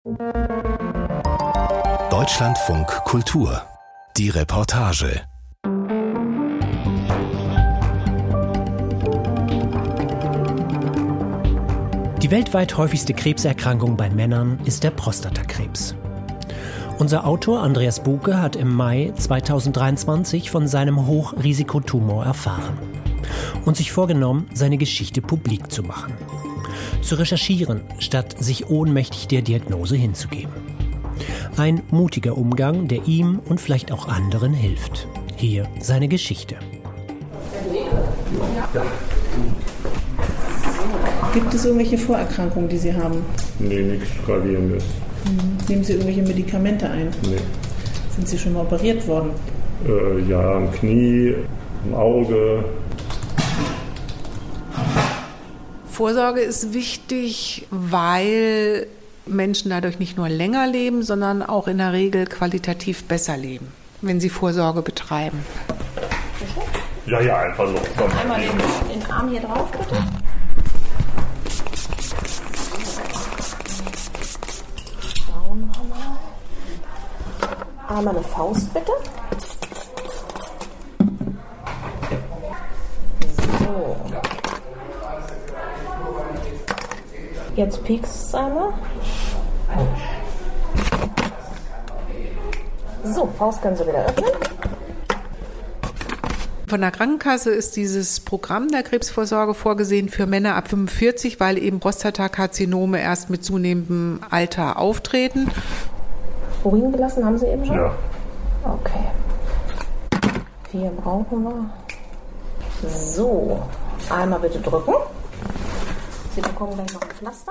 Deutschlandfunk Kultur. Die Reportage. Die weltweit häufigste Krebserkrankung bei Männern ist der Prostatakrebs. Unser Autor Andreas Buke hat im Mai 2023 von seinem Hochrisikotumor erfahren und sich vorgenommen, seine Geschichte publik zu machen. Zu recherchieren, statt sich ohnmächtig der Diagnose hinzugeben. Ein mutiger Umgang, der ihm und vielleicht auch anderen hilft. Hier seine Geschichte. Gibt es irgendwelche Vorerkrankungen, die Sie haben? Nee, nichts Gravierendes. Nehmen Sie irgendwelche Medikamente ein? Nee. Sind Sie schon mal operiert worden? Ja, am Knie, am Auge. Vorsorge ist wichtig, weil Menschen dadurch nicht nur länger leben, sondern auch in der Regel qualitativ besser leben, wenn sie Vorsorge betreiben. Ja, einfach so. Einmal den Arm hier drauf, bitte. Schauen wir mal. Einmal eine Faust, bitte. So. Jetzt piekst es einmal. So, Faust können Sie wieder öffnen. Von der Krankenkasse ist dieses Programm der Krebsvorsorge vorgesehen für Männer ab 45, weil eben Prostatakarzinome erst mit zunehmendem Alter auftreten. Urin gelassen haben Sie eben schon? Ja. Okay. 4 brauchen wir. So, einmal bitte drücken. Sie bekommen gleich noch ein Pflaster.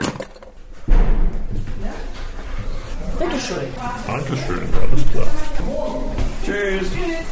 Bitte schön. Dankeschön, alles klar. Tschüss.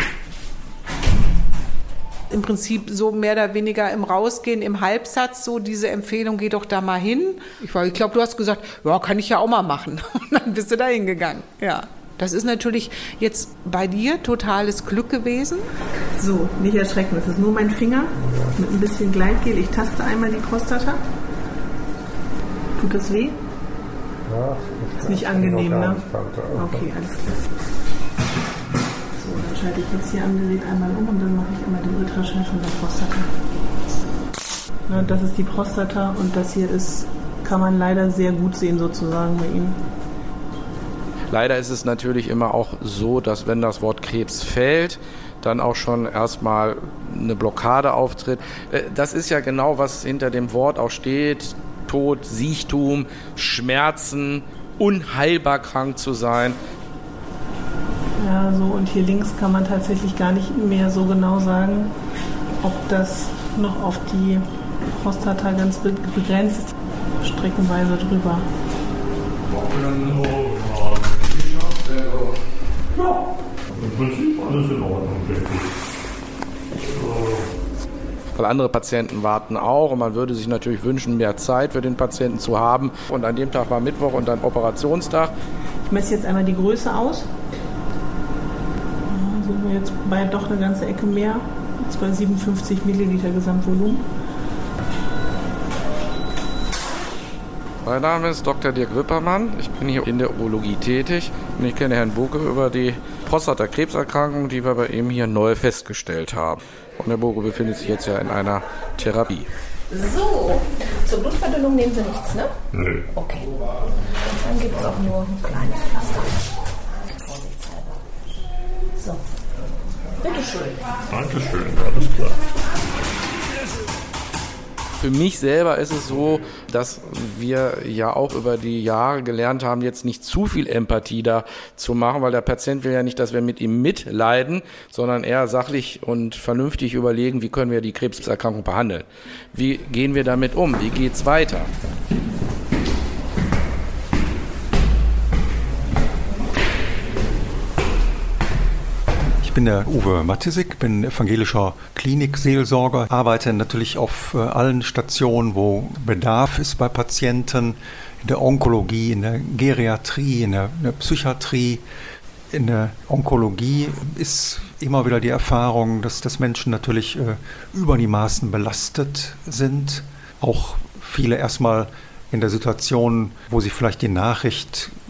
Im Prinzip so mehr oder weniger im Rausgehen, im Halbsatz, so diese Empfehlung, geh doch da mal hin. Ich glaube, du hast gesagt, ja, kann ich ja auch mal machen. Und dann bist du da hingegangen. Ja. Das ist natürlich jetzt bei dir totales Glück gewesen. So, nicht erschrecken. Das ist nur mein Finger mit ein bisschen Gleitgel. Ich taste einmal die Prostata. Tut das weh? Ja, ist nicht angenehm, ne? Okay, Okay, alles klar. So, dann schalte ich jetzt hier am Gerät einmal um und dann mache ich einmal den Ultraschall von der Prostata. Na, das ist die Prostata und das hier ist, kann man leider sehr gut sehen sozusagen bei Ihnen. Leider ist es natürlich immer auch so, dass wenn das Wort Krebs fällt, dann auch schon erstmal eine Blockade auftritt. Das ist ja genau, was hinter dem Wort auch steht. Tod, Siechtum, Schmerzen, unheilbar krank zu sein. Ja, so und hier links kann man tatsächlich gar nicht mehr so genau sagen, ob das noch auf die Prostata ganz begrenzt, streckenweise drüber. Ja, im Prinzip alles in Ordnung, denke ich. Weil andere Patienten warten auch und man würde sich natürlich wünschen, mehr Zeit für den Patienten zu haben. Und an dem Tag war Mittwoch und dann Operationstag. Ich messe jetzt einmal die Größe aus. Da sind wir jetzt bei doch eine ganze Ecke mehr. Jetzt bei 57 Milliliter Gesamtvolumen. Mein Name ist Dr. Dirk Wippermann. Ich bin hier in der Urologie tätig und ich kenne Herrn Buke über die Prostatakrebserkrankung, die wir bei ihm hier neu festgestellt haben. Und Herr Buke befindet sich jetzt ja in einer Therapie. So, zur Blutverdünnung nehmen Sie nichts, ne? Nö. Okay. Und dann gibt es auch nur ein kleines Pflaster. Vorsichtshalber. So, bitteschön. Dankeschön, alles klar. Für mich selber ist es so, dass wir ja auch über die Jahre gelernt haben, jetzt nicht zu viel Empathie da zu machen, weil der Patient will ja nicht, dass wir mit ihm mitleiden, sondern eher sachlich und vernünftig überlegen, wie können wir die Krebserkrankung behandeln. Wie gehen wir damit um? Wie geht's weiter? Ich bin der Uwe Mattisik, bin evangelischer Klinikseelsorger, arbeite natürlich auf allen Stationen, wo Bedarf ist bei Patienten, in der Onkologie, in der Geriatrie, in der Psychiatrie. In der Onkologie ist immer wieder die Erfahrung, dass Menschen natürlich über die Maßen belastet sind. Auch viele erstmal in der Situation, wo sie vielleicht die Nachricht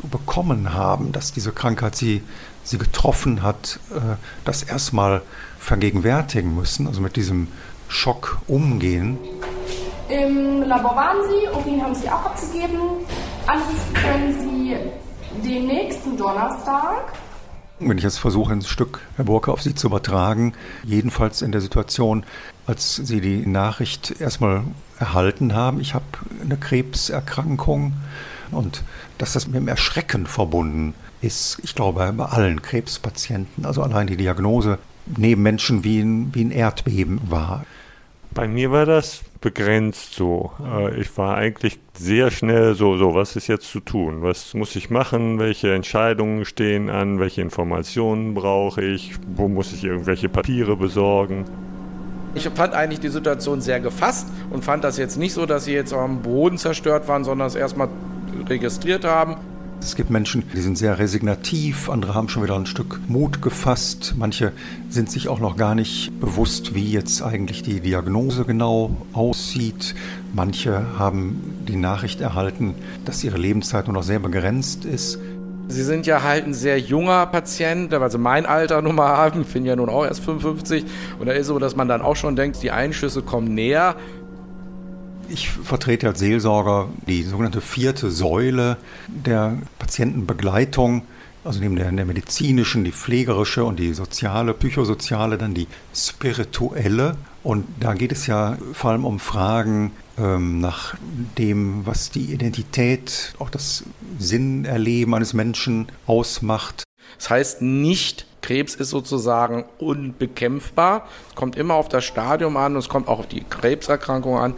bekommen haben, dass diese Krankheit sie getroffen hat, das erstmal vergegenwärtigen müssen, also mit diesem Schock umgehen. Im Labor waren Sie, Urin haben Sie auch abgegeben. Anrufen können Sie den nächsten Donnerstag. Wenn ich jetzt versuche, ein Stück, Herr Burke, auf Sie zu übertragen, jedenfalls in der Situation, als Sie die Nachricht erstmal erhalten haben, ich habe eine Krebserkrankung und dass das mit dem Erschrecken verbunden ist, ich glaube, bei allen Krebspatienten, also allein die Diagnose neben Menschen wie ein Erdbeben war. Bei mir war das begrenzt so. Ich war eigentlich sehr schnell so, was ist jetzt zu tun? Was muss ich machen? Welche Entscheidungen stehen an? Welche Informationen brauche ich? Wo muss ich irgendwelche Papiere besorgen? Ich fand eigentlich die Situation sehr gefasst und fand das jetzt nicht so, dass sie jetzt am Boden zerstört waren, sondern es erstmal registriert haben. Es gibt Menschen, die sind sehr resignativ, andere haben schon wieder ein Stück Mut gefasst. Manche sind sich auch noch gar nicht bewusst, wie jetzt eigentlich die Diagnose genau aussieht. Manche haben die Nachricht erhalten, dass ihre Lebenszeit nur noch sehr begrenzt ist. Sie sind ja halt ein sehr junger Patient, weil Sie mein Alter nun mal haben. Ich bin ja nun auch erst 55. Und da ist so, dass man dann auch schon denkt, die Einschüsse kommen näher. Ich vertrete als Seelsorger die sogenannte 4. Säule der Patientenbegleitung, also neben der medizinischen, die pflegerische und die soziale, psychosoziale, dann die spirituelle. Und da geht es ja vor allem um Fragen nach dem, was die Identität, auch das Sinnerleben eines Menschen ausmacht. Das heißt nicht, Krebs ist sozusagen unbekämpfbar. Es kommt immer auf das Stadium an und es kommt auch auf die Krebserkrankung an.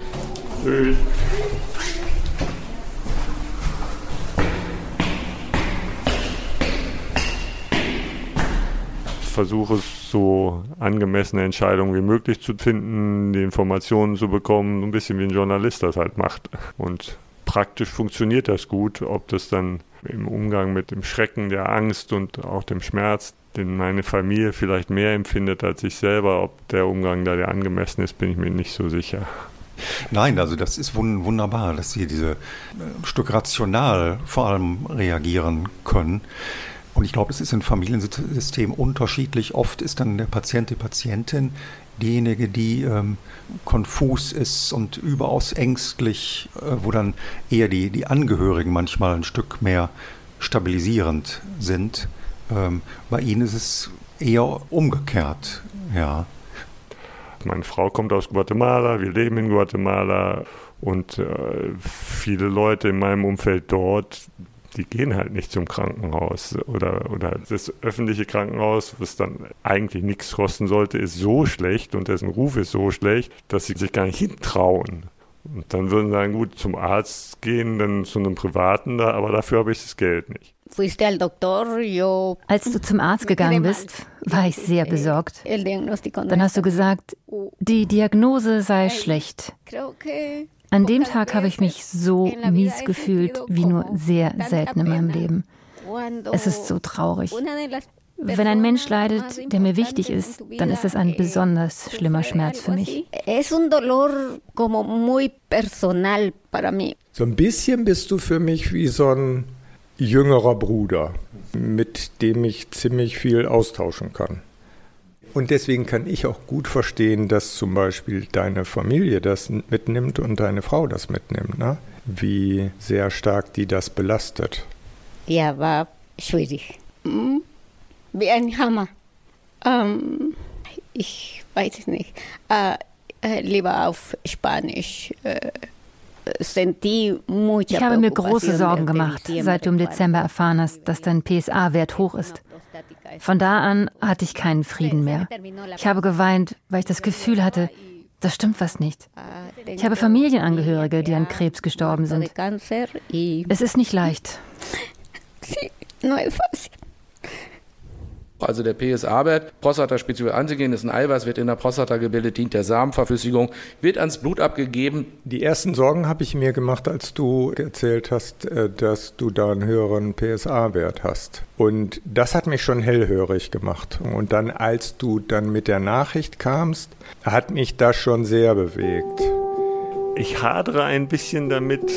Ich versuche es so angemessene Entscheidungen wie möglich zu finden, die Informationen zu bekommen, ein bisschen wie ein Journalist das halt macht. Und praktisch funktioniert das gut, ob das dann im Umgang mit dem Schrecken, der Angst und auch dem Schmerz, den meine Familie vielleicht mehr empfindet als ich selber, ob der Umgang da der angemessen ist, bin ich mir nicht so sicher. Nein, also das ist wunderbar, dass Sie diese Stück rational vor allem reagieren können. Und ich glaube, es ist im Familiensystem unterschiedlich. Oft ist dann der Patient, die Patientin diejenige, die konfus ist und überaus ängstlich, wo dann eher die Angehörigen manchmal ein Stück mehr stabilisierend sind. Bei Ihnen ist es eher umgekehrt, ja. Meine Frau kommt aus Guatemala, wir leben in Guatemala und viele Leute in meinem Umfeld dort, die gehen halt nicht zum Krankenhaus oder das öffentliche Krankenhaus, was dann eigentlich nichts kosten sollte, ist so schlecht und dessen Ruf ist so schlecht, dass sie sich gar nicht hintrauen. Und dann würden sie sagen, gut, zum Arzt gehen, dann zu einem Privaten da, aber dafür habe ich das Geld nicht. Als du zum Arzt gegangen bist, war ich sehr besorgt. Dann hast du gesagt, die Diagnose sei schlecht. An dem Tag habe ich mich so mies gefühlt wie nur sehr selten in meinem Leben. Es ist so traurig. Wenn ein Mensch leidet, der mir wichtig ist, dann ist es ein besonders schlimmer Schmerz für mich. So ein bisschen bist du für mich wie so ein jüngerer Bruder, mit dem ich ziemlich viel austauschen kann. Und deswegen kann ich auch gut verstehen, dass zum Beispiel deine Familie das mitnimmt und deine Frau das mitnimmt, ne? Wie sehr stark die das belastet. Ja, war schwierig. Wie ein Hammer. Ich weiß es nicht. Lieber auf Spanisch. Ich habe mir große Sorgen gemacht, seit du im Dezember erfahren hast, dass dein PSA-Wert hoch ist. Von da an hatte ich keinen Frieden mehr. Ich habe geweint, weil ich das Gefühl hatte, da stimmt was nicht. Ich habe Familienangehörige, die an Krebs gestorben sind. Es ist nicht leicht. Also der PSA-Wert, Prostataspezifisches Antigen, ist ein Eiweiß, wird in der Prostata gebildet, dient der Samenverflüssigung, wird ans Blut abgegeben. Die ersten Sorgen habe ich mir gemacht, als du erzählt hast, dass du da einen höheren PSA-Wert hast. Und das hat mich schon hellhörig gemacht. Und dann, als du dann mit der Nachricht kamst, hat mich das schon sehr bewegt. Ich hadere ein bisschen damit, ob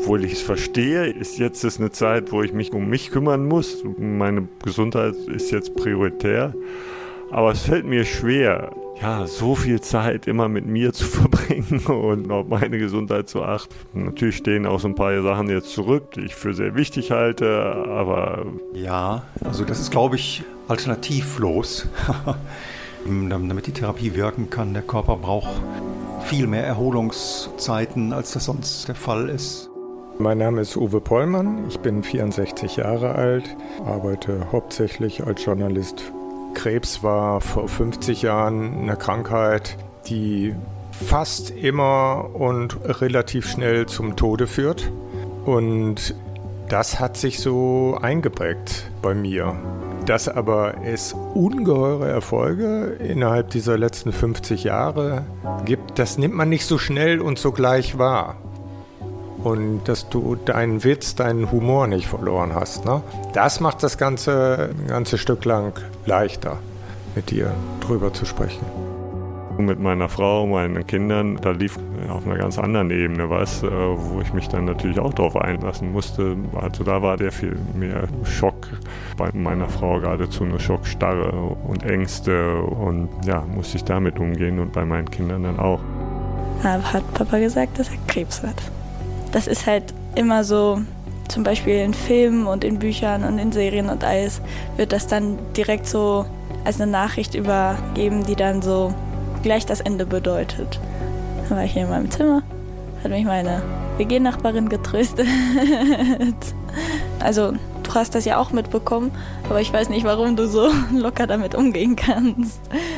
obwohl ich es verstehe, ist jetzt eine Zeit, wo ich mich um mich kümmern muss. Meine Gesundheit ist jetzt prioritär. Aber es fällt mir schwer, ja, so viel Zeit immer mit mir zu verbringen und auf meine Gesundheit zu achten. Natürlich stehen auch so ein paar Sachen jetzt zurück, die ich für sehr wichtig halte, aber... Ja, also das ist, glaube ich, alternativlos. Damit die Therapie wirken kann, der Körper braucht viel mehr Erholungszeiten, als das sonst der Fall ist. Mein Name ist Uwe Pollmann, ich bin 64 Jahre alt, arbeite hauptsächlich als Journalist. Krebs war vor 50 Jahren eine Krankheit, die fast immer und relativ schnell zum Tode führt. Und das hat sich so eingeprägt bei mir. Dass aber es ungeheure Erfolge innerhalb dieser letzten 50 Jahre gibt, das nimmt man nicht so schnell und so gleich wahr. Und dass du deinen Witz, deinen Humor nicht verloren hast, ne? Das macht das ganze Stück lang leichter, mit dir drüber zu sprechen. Mit meiner Frau, meinen Kindern, da lief auf einer ganz anderen Ebene was, wo ich mich dann natürlich auch darauf einlassen musste. Also da war der viel mehr Schock, bei meiner Frau geradezu eine Schockstarre und Ängste und ja, musste ich damit umgehen und bei meinen Kindern dann auch. Hat Papa gesagt, dass er Krebs hat. Das ist halt immer so, zum Beispiel in Filmen und in Büchern und in Serien und alles, wird das dann direkt so als eine Nachricht übergeben, die dann so gleich das Ende bedeutet. Dann war ich hier in meinem Zimmer, hat mich meine WG-Nachbarin getröstet. Also, du hast das ja auch mitbekommen, aber ich weiß nicht, warum du so locker damit umgehen kannst.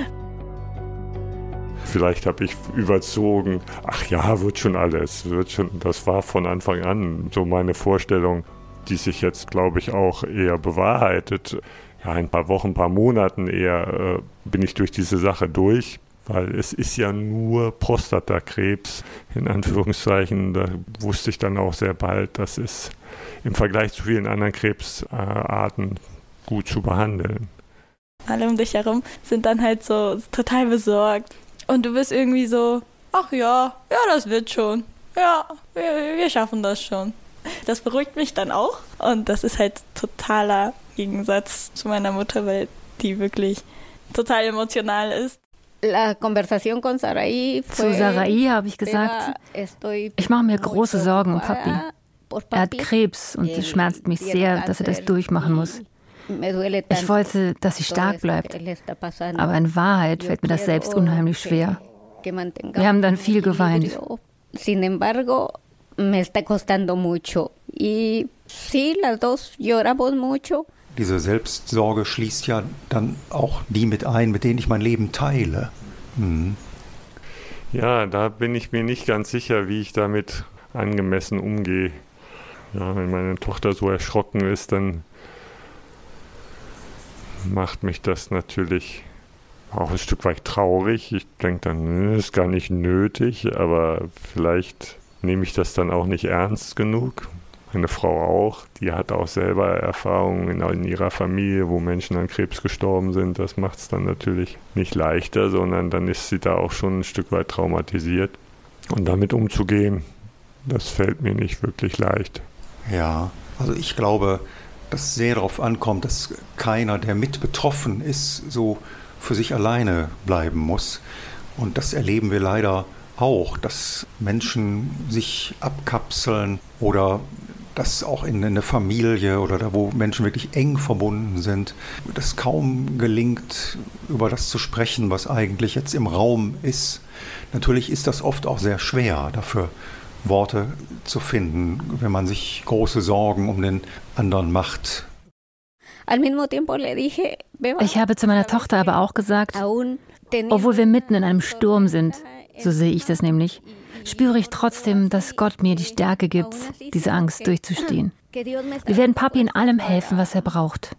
Vielleicht habe ich überzogen, ach ja, wird schon alles, wird schon. Das war von Anfang an so meine Vorstellung, die sich jetzt, glaube ich, auch eher bewahrheitet. Ja, in ein paar Wochen, ein paar Monaten eher bin ich durch diese Sache durch, weil es ist ja nur Prostatakrebs, in Anführungszeichen. Da wusste ich dann auch sehr bald, das ist im Vergleich zu vielen anderen Krebsarten gut zu behandeln. Alle um dich herum sind dann halt so total besorgt. Und du bist irgendwie so, ach ja, das wird schon. Ja, wir schaffen das schon. Das beruhigt mich dann auch. Und das ist halt totaler Gegensatz zu meiner Mutter, weil die wirklich total emotional ist. Zu Sarai habe ich gesagt, ich mache mir große Sorgen um Papi. Er hat Krebs und es schmerzt mich sehr, dass er das durchmachen muss. Ich wollte, dass sie stark bleibt, aber in Wahrheit fällt mir das selbst unheimlich schwer. Wir haben dann viel geweint. Diese Selbstsorge schließt ja dann auch die mit ein, mit denen ich mein Leben teile. Mhm. Ja, da bin ich mir nicht ganz sicher, wie ich damit angemessen umgehe. Ja, wenn meine Tochter so erschrocken ist, dann macht mich das natürlich auch ein Stück weit traurig. Ich denke dann, ist gar nicht nötig, aber vielleicht nehme ich das dann auch nicht ernst genug. Meine Frau auch, die hat auch selber Erfahrungen in ihrer Familie, wo Menschen an Krebs gestorben sind. Das macht es dann natürlich nicht leichter, sondern dann ist sie da auch schon ein Stück weit traumatisiert. Und damit umzugehen, das fällt mir nicht wirklich leicht. Ja, also ich glaube, dass es sehr darauf ankommt, dass keiner, der mit betroffen ist, so für sich alleine bleiben muss. Und das erleben wir leider auch, dass Menschen sich abkapseln oder dass auch in eine Familie oder da, wo Menschen wirklich eng verbunden sind, das kaum gelingt, über das zu sprechen, was eigentlich jetzt im Raum ist. Natürlich ist das oft auch sehr schwer, dafür Worte zu finden, wenn man sich große Sorgen um den anderen macht. Ich habe zu meiner Tochter aber auch gesagt, obwohl wir mitten in einem Sturm sind, so sehe ich das nämlich, spüre ich trotzdem, dass Gott mir die Stärke gibt, diese Angst durchzustehen. Wir werden Papi in allem helfen, was er braucht.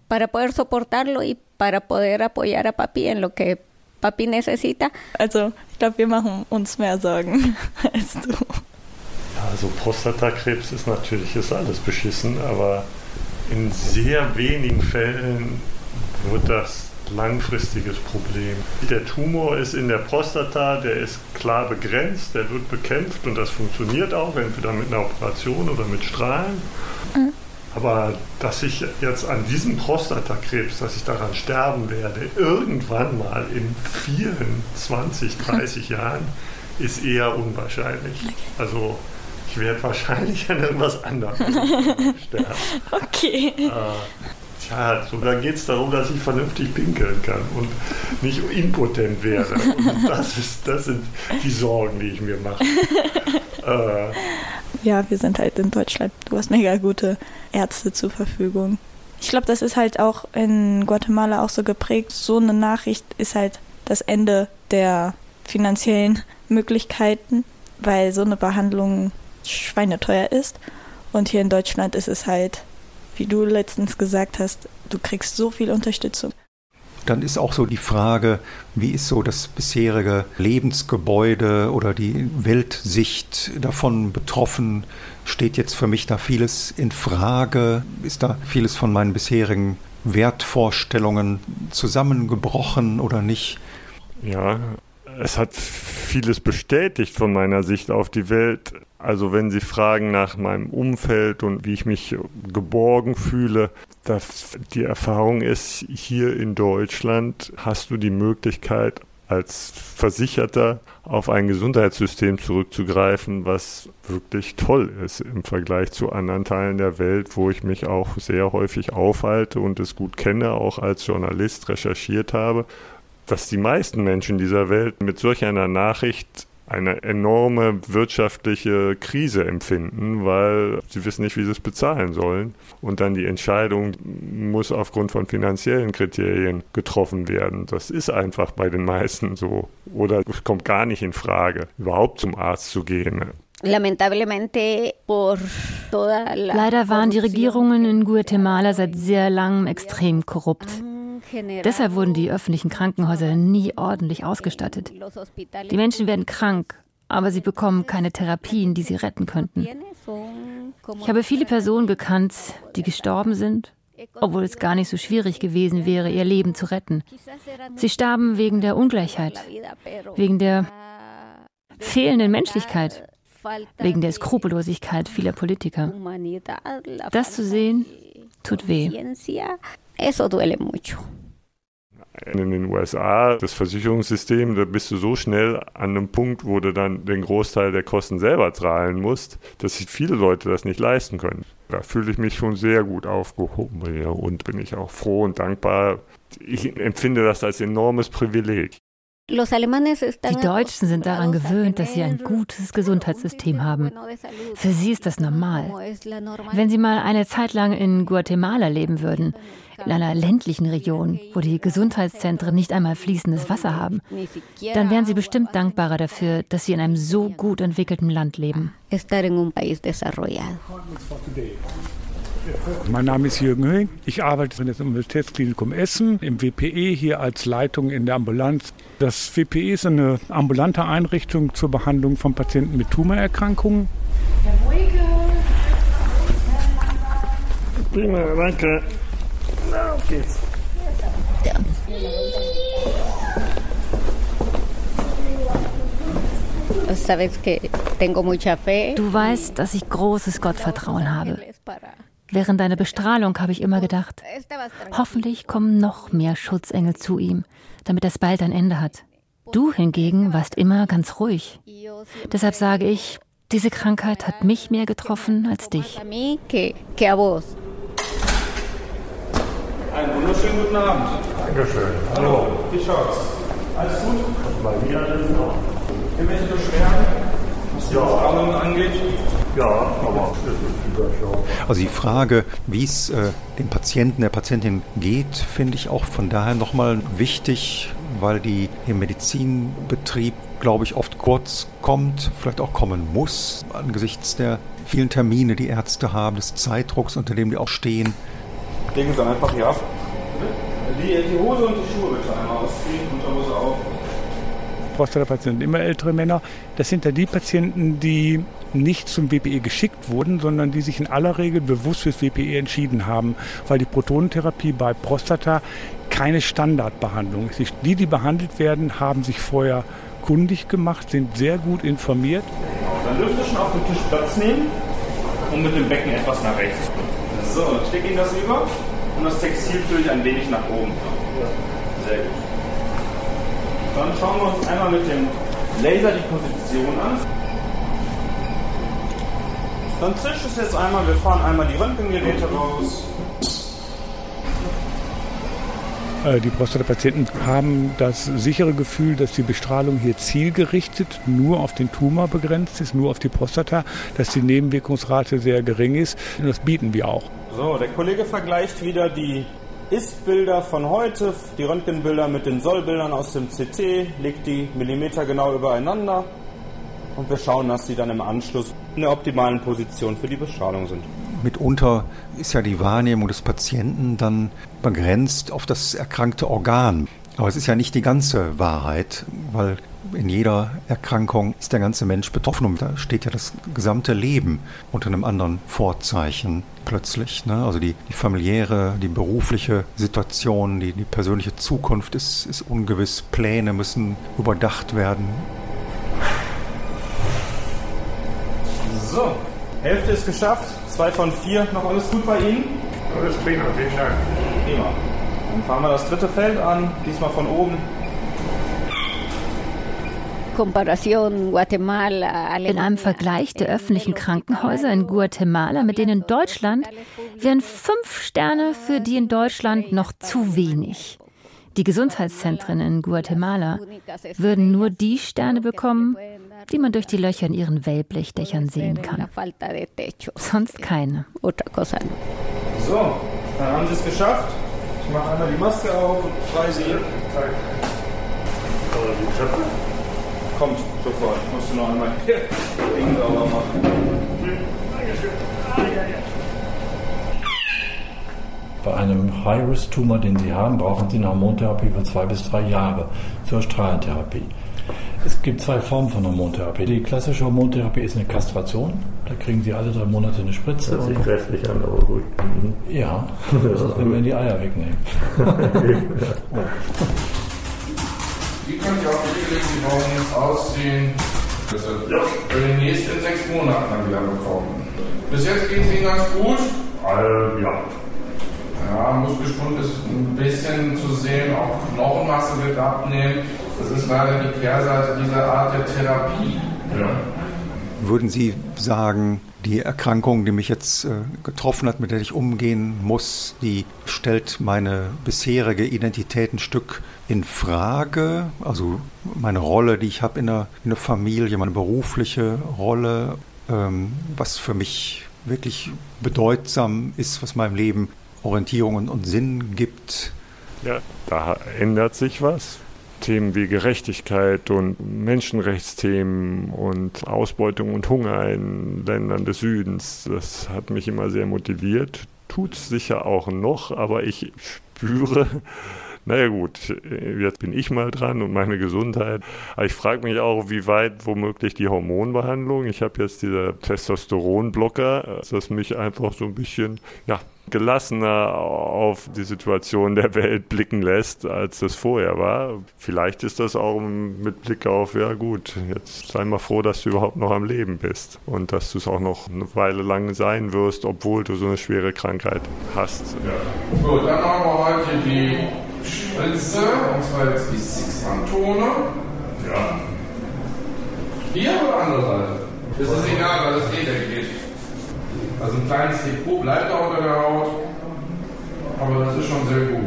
Also, ich glaube, wir machen uns mehr Sorgen als du. Also Prostatakrebs ist alles beschissen, aber in sehr wenigen Fällen wird das langfristiges Problem. Der Tumor ist in der Prostata, der ist klar begrenzt, der wird bekämpft und das funktioniert auch, entweder mit einer Operation oder mit Strahlen. Aber dass ich jetzt an diesem Prostatakrebs, dass ich daran sterben werde, irgendwann mal in 20, 30 Jahren, ist eher unwahrscheinlich. Also ich werde wahrscheinlich an irgendwas anderem sterben. Okay. Tja, so, da geht es darum, dass ich vernünftig pinkeln kann und nicht impotent werde. Und das sind die Sorgen, die ich mir mache. Ja, wir sind halt in Deutschland. Du hast mega gute Ärzte zur Verfügung. Ich glaube, das ist halt auch in Guatemala auch so geprägt. So eine Nachricht ist halt das Ende der finanziellen Möglichkeiten, weil so eine Behandlung schweineteuer ist. Und hier in Deutschland ist es halt, wie du letztens gesagt hast, du kriegst so viel Unterstützung. Dann ist auch so die Frage, wie ist so das bisherige Lebensgebäude oder die Weltsicht davon betroffen? Steht jetzt für mich da vieles in Frage? Ist da vieles von meinen bisherigen Wertvorstellungen zusammengebrochen oder nicht? Ja, es hat vieles bestätigt von meiner Sicht auf die Welt. Also wenn Sie fragen nach meinem Umfeld und wie ich mich geborgen fühle, die Erfahrung ist, hier in Deutschland hast du die Möglichkeit, als Versicherter auf ein Gesundheitssystem zurückzugreifen, was wirklich toll ist im Vergleich zu anderen Teilen der Welt, wo ich mich auch sehr häufig aufhalte und es gut kenne, auch als Journalist recherchiert habe, dass die meisten Menschen dieser Welt mit solch einer Nachricht eine enorme wirtschaftliche Krise empfinden, weil sie wissen nicht, wie sie es bezahlen sollen. Und dann die Entscheidung muss aufgrund von finanziellen Kriterien getroffen werden. Das ist einfach bei den meisten so. Oder es kommt gar nicht in Frage, überhaupt zum Arzt zu gehen. Leider waren die Regierungen in Guatemala seit sehr langem extrem korrupt. Deshalb wurden die öffentlichen Krankenhäuser nie ordentlich ausgestattet. Die Menschen werden krank, aber sie bekommen keine Therapien, die sie retten könnten. Ich habe viele Personen gekannt, die gestorben sind, obwohl es gar nicht so schwierig gewesen wäre, ihr Leben zu retten. Sie starben wegen der Ungleichheit, wegen der fehlenden Menschlichkeit, wegen der Skrupellosigkeit vieler Politiker. Das zu sehen, tut weh. In den USA, das Versicherungssystem, da bist du so schnell an einem Punkt, wo du dann den Großteil der Kosten selber zahlen musst, dass sich viele Leute das nicht leisten können. Da fühle ich mich schon sehr gut aufgehoben und bin ich auch froh und dankbar. Ich empfinde das als enormes Privileg. Die Deutschen sind daran gewöhnt, dass sie ein gutes Gesundheitssystem haben. Für sie ist das normal. Wenn sie mal eine Zeit lang in Guatemala leben würden, in einer ländlichen Region, wo die Gesundheitszentren nicht einmal fließendes Wasser haben, dann wären sie bestimmt dankbarer dafür, dass sie in einem so gut entwickelten Land leben. Mein Name ist Jürgen Höhing. Ich arbeite in der Universitätsklinikum Essen, im WPE, hier als Leitung in der Ambulanz. Das WPE ist eine ambulante Einrichtung zur Behandlung von Patienten mit Tumorerkrankungen. Herr Wuike. Prima, danke. Na, auf geht's. Du weißt, dass ich großes Gottvertrauen habe. Während deiner Bestrahlung habe ich immer gedacht, hoffentlich kommen noch mehr Schutzengel zu ihm, damit das bald ein Ende hat. Du hingegen warst immer ganz ruhig. Deshalb sage ich, diese Krankheit hat mich mehr getroffen als dich. Einen wunderschönen guten Abend. Dankeschön. Hallo. Wie schaut's? Alles gut? Bei mir alles in Ordnung. Irgendwelche Beschwerden, was die Bestrahlung angeht? Ja, aber das ist überschaubar. Also die Frage, wie es dem Patienten, der Patientin geht, finde ich auch von daher nochmal wichtig, weil die im Medizinbetrieb, glaube ich, oft kurz kommt, vielleicht auch kommen muss, angesichts der vielen Termine, die Ärzte haben, des Zeitdrucks, unter dem die auch stehen. Legen Sie einfach hier ab. Die Hose und die Schuhe bitte einmal ausziehen, Unterhose auch. Prostatapatienten, immer ältere Männer. Das sind ja die Patienten, die nicht zum WPE geschickt wurden, sondern die sich in aller Regel bewusst fürs WPE entschieden haben, weil die Protonentherapie bei Prostata keine Standardbehandlung. Die behandelt werden, haben sich vorher kundig gemacht, sind sehr gut informiert. Dann dürft ihr schon auf dem Tisch Platz nehmen und mit dem Becken etwas nach rechts. So, ich stecke Ihnen das über und das Textil fülle ich ein wenig nach oben. Sehr gut. Dann schauen wir uns einmal mit dem Laser die Position an. Dann zisch es jetzt einmal, wir fahren einmal die Röntgengeräte raus. Die Prostatapatienten haben das sichere Gefühl, dass die Bestrahlung hier zielgerichtet nur auf den Tumor begrenzt ist, nur auf die Prostata, dass die Nebenwirkungsrate sehr gering ist. Und das bieten wir auch. So, der Kollege vergleicht wieder die Ist-Bilder von heute, die Röntgenbilder mit den Soll-Bildern aus dem CT, legt die Millimeter genau übereinander und wir schauen, dass sie dann im Anschluss in der optimalen Position für die Bestrahlung sind. Mitunter ist ja die Wahrnehmung des Patienten dann begrenzt auf das erkrankte Organ. Aber es ist ja nicht die ganze Wahrheit, weil in jeder Erkrankung ist der ganze Mensch betroffen und da steht ja das gesamte Leben unter einem anderen Vorzeichen plötzlich. Ne? Also die familiäre, die berufliche Situation, die persönliche Zukunft ist ungewiss, Pläne müssen überdacht werden. So, Hälfte ist geschafft, 2 von 4, noch alles gut bei Ihnen? Alles prima, vielen Dank. Prima. Dann fahren wir das dritte Feld an, diesmal von oben. In einem Vergleich der öffentlichen Krankenhäuser in Guatemala mit denen in Deutschland wären 5 Sterne für die in Deutschland noch zu wenig. Die Gesundheitszentren in Guatemala würden nur die Sterne bekommen, die man durch die Löcher in ihren Wellblechdächern sehen kann. Sonst keine. So, dann haben Sie es geschafft. Ich mache einmal die Maske auf und frei Sie. Kommt sofort. Ich musste noch einmal Ding sauber machen. Bei einem High-Risk-Tumor, den Sie haben, brauchen Sie eine Hormontherapie für 2 bis 3 Jahre zur Strahlentherapie. Es gibt 2 Formen von Hormontherapie. Die klassische Hormontherapie ist eine Kastration. Da kriegen Sie alle 3 Monate eine Spritze. Das sieht grässlich an, aber gut. Ja, das ist, wenn wir die Eier wegnehmen. Wie könnt ihr auch regelmäßig morgens ausziehen? Das wird für den nächsten 6 Monaten dann wieder bekommen. Bis jetzt geht es Ihnen ganz gut? Ja. Ja, Muskelschwund ist ein bisschen zu sehen, auch Knochenmasse wird abnehmen. Das ist leider die Kehrseite dieser Art der Therapie. Ja. Würden Sie sagen, die Erkrankung, die mich jetzt getroffen hat, mit der ich umgehen muss, die stellt meine bisherige Identität ein Stück in Frage? Also meine Rolle, die ich habe in der Familie, meine berufliche Rolle, was für mich wirklich bedeutsam ist, was meinem Leben Orientierung und Sinn gibt. Ja, da ändert sich was. Themen wie Gerechtigkeit und Menschenrechtsthemen und Ausbeutung und Hunger in Ländern des Südens, das hat mich immer sehr motiviert. Tut es sicher auch noch, aber ich spüre, naja gut, jetzt bin ich mal dran und meine Gesundheit. Aber ich frage mich auch, wie weit womöglich die Hormonbehandlung. Ich habe jetzt diese Testosteronblocker, das mich einfach so ein bisschen gelassener auf die Situation der Welt blicken lässt, als das vorher war. Vielleicht ist das auch mit Blick auf, ja gut, jetzt sei mal froh, dass du überhaupt noch am Leben bist und dass du es auch noch eine Weile lang sein wirst, obwohl du so eine schwere Krankheit hast. Ja. Gut, dann machen wir heute die Spritze, und zwar jetzt die Six-Antone. Ja. Hier oder andere Seite? Das ist egal, weil das geht. Also ein kleines Depot bleibt da unter der Haut, aber das ist schon sehr gut.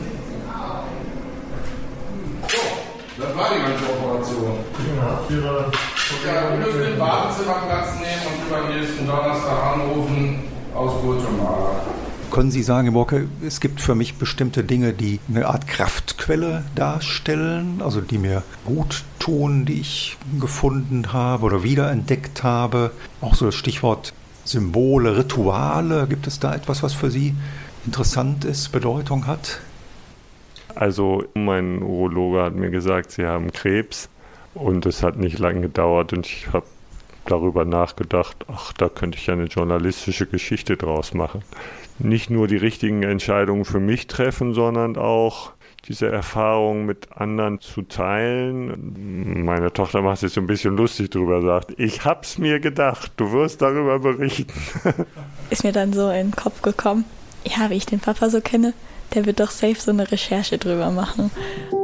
So, das war die ganze Operation. Ja, wir müssen im Badezimmer Platz nehmen und über nächsten Donnerstag anrufen aus Guatemala. Können Sie sagen, Herr Borke, es gibt für mich bestimmte Dinge, die eine Art Kraftquelle darstellen, also die mir gut tun, die ich gefunden habe oder wiederentdeckt habe? Auch so das Stichwort Symbole, Rituale, gibt es da etwas, was für Sie interessant ist, Bedeutung hat? Also mein Urologe hat mir gesagt, Sie haben Krebs und es hat nicht lange gedauert und ich habe darüber nachgedacht, ach, da könnte ich ja eine journalistische Geschichte draus machen. Nicht nur die richtigen Entscheidungen für mich treffen, sondern auch diese Erfahrung mit anderen zu teilen. Meine Tochter macht sich so ein bisschen lustig drüber, sagt, ich hab's mir gedacht, du wirst darüber berichten. Ist mir dann so in den Kopf gekommen, ja, wie ich den Papa so kenne, der wird doch safe so eine Recherche drüber machen.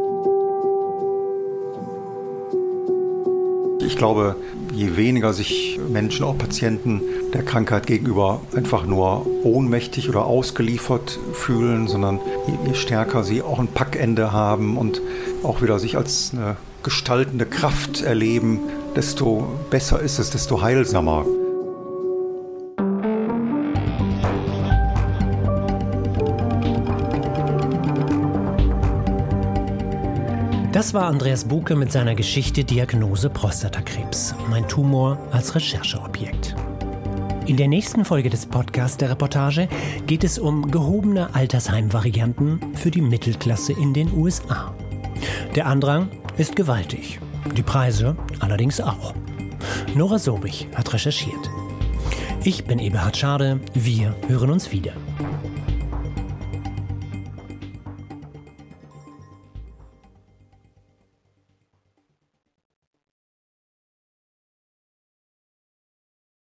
Ich glaube, je weniger sich Menschen, auch Patienten, der Krankheit gegenüber einfach nur ohnmächtig oder ausgeliefert fühlen, sondern je stärker sie auch ein Packende haben und auch wieder sich als eine gestaltende Kraft erleben, desto besser ist es, desto heilsamer. Das war Andreas Buke mit seiner Geschichte Diagnose Prostatakrebs. Mein Tumor als Rechercheobjekt. In der nächsten Folge des Podcasts der Reportage geht es um gehobene Altersheimvarianten für die Mittelklasse in den USA. Der Andrang ist gewaltig, die Preise allerdings auch. Nora Sobich hat recherchiert. Ich bin Eberhard Schade, wir hören uns wieder.